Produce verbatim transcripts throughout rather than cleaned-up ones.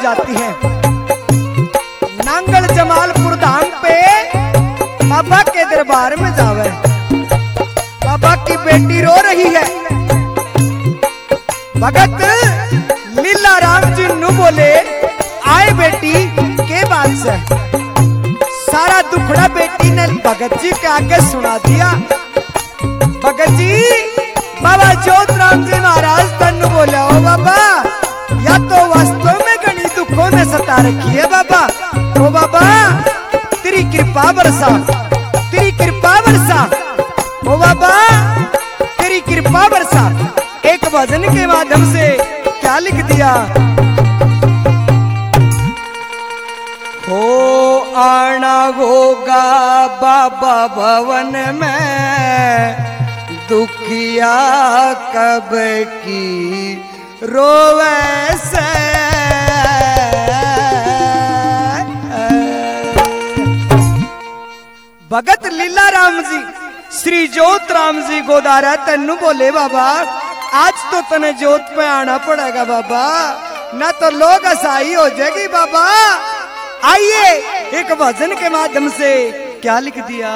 जाती है। नांगल जमालपुर धाम पे बाबा के दरबार में जावे। बाबा की बेटी रो रही है। भगत लीला राम जी नु बोले, आए बेटी के बात से? सारा दुखड़ा बेटी ने भगत जी के आगे सुना दिया। भगत जी, बाबा जोत राम जी महाराज तनु बोले, ओ बाबा या तो वास्तव में घनी दुखों ने सता रखी है बाबा। ओ बाबा तेरी कृपा बरसा, तेरी कृपा बरसा, ओ बाबा तेरी कृपा बरसा। एक भजन के माध्यम से क्या लिख दिया? हो आना होगा बाबा भवन में, दुखिया कब की रोवे से। भगत लीला राम जी श्री जोत राम जी गोदारा तन्नू बोले, बाबा आज तो तने जोत पे आना पड़ेगा बाबा, ना तो लोग असाई हो जाएगी बाबा। आइए एक भजन के माध्यम से क्या लिख दिया?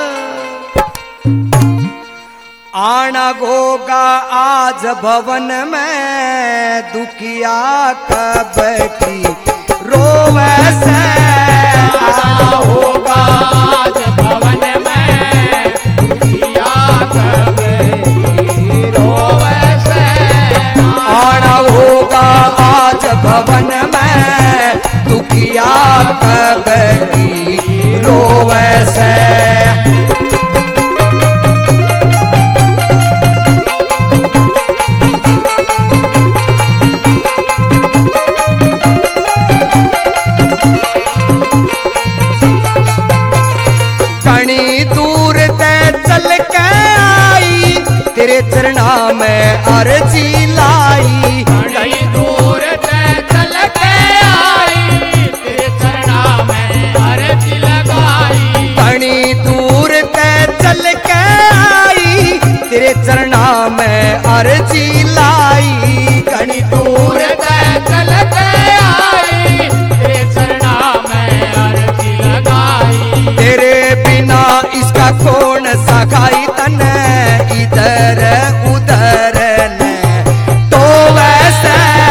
आना होगा आज भवन में, दुखिया कब की रोवे से। आना होगा आज भवन में, दुखिया कब की रोवे से। आना होगा आज भवन में, दुखिया कब की रोवे से। कणी दूर ते चल के आई, तेरे चरणा में अर्जी लाई। कणी दूर ते चल के आई, तेरे चरणा में अर्जी लगाई। कणी दूर ते चल के आई, तेरे चरणा में अर्जी लाई। कणी दूर ते चल के आई, तेरे चरणा में अर्जी लगाई। तेरे बिना इसका कौन सा खाई तने, इधर उधर ने तो वैसे।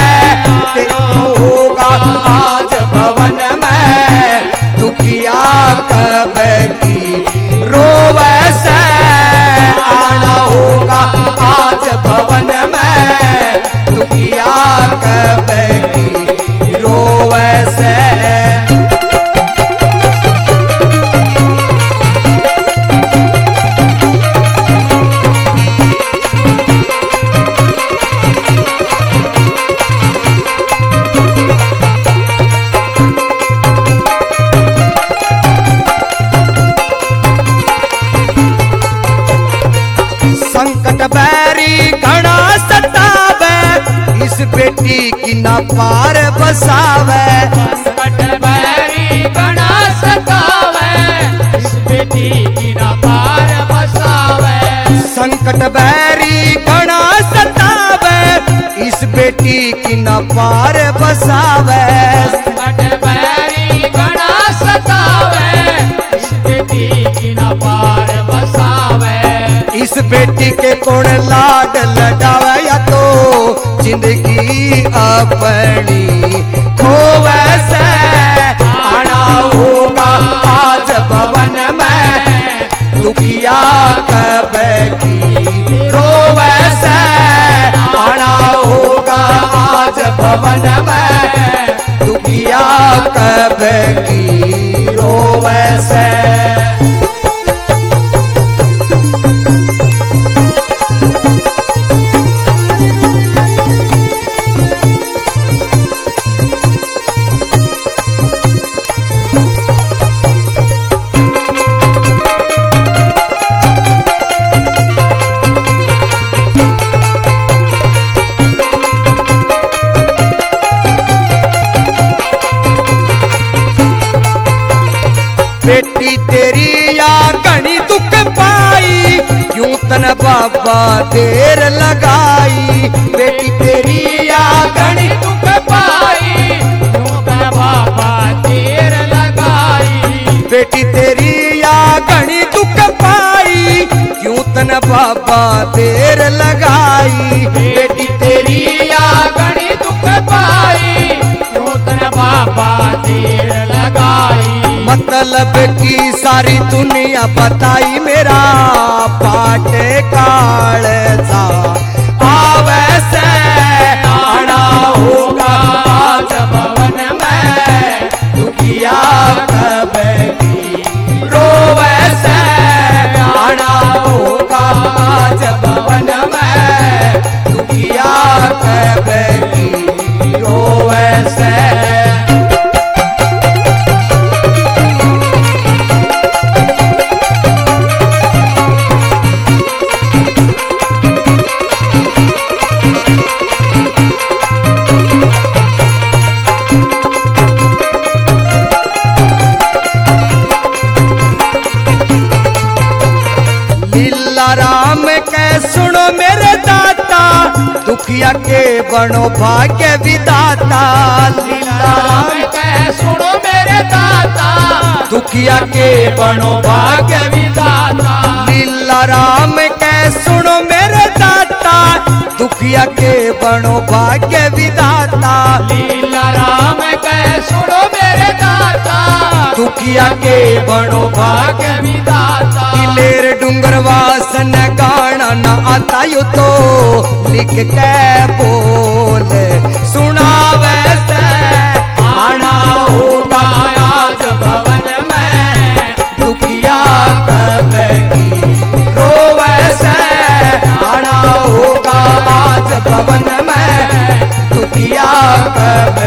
होगा आज भवन में, दुखिया कब की रोवे से। आना होगा आज भवन में, दुखिया कब की रोवे से। संकट बैरी घना सतावे, इस बेटी की ना पार बसावे। संकट बैरी घना सतावे, इस बेटी की ना पार बसावे। संकट बैरी घना सतावे, इस बेटी की ना पार बसावे। संकट बैरी घना सतावे, इस बेटी की ना पार बसावे। इस बेटी के कौन लाड लडावे, या तो जिंदगी अपनी खोवे से। आना होगा आज भवन में, दुखिया कब की रोवे से। आना होगा आज भवन में, दुखिया कब की रोवे से। बेटी तेरी या घनी दुख पाई, क्यों तन बाबा देर लगाई। बेटी तेरी या घनी दुख पाई, क्यों न बाबा देर लगाई। बेटी तेरी आगनी दुख पाई, क्यों तन बाबा देर लगाई। मतलब की सारी दुनिया बताई मेरा पाटे कालजा आवे से आना होगा आज भवन में दुखिया कब की रोवे से आना होगा आज भवन में दुखिया कब की रोवे से। राम के सुनो मेरे दाता, दुखिया के बनो भाग्य विदाता। लीला राम के सुनो मेरे दाता, दुखिया के बनो भाग्य विदाता। लीला राम के सुनो मेरे दाता, दुखिया के बनो भाग्य विदाता। लीला राम के सुनो मेरे दाता, दुखिया के बनो भाग्य विदाता। लेर डूंगर वासन गाना न आता यू तो लिख के बोल सुनावे से आना होगा आज भवन में दुखिया कब की रोवे से आना होगा आज भवन में दुखिया कब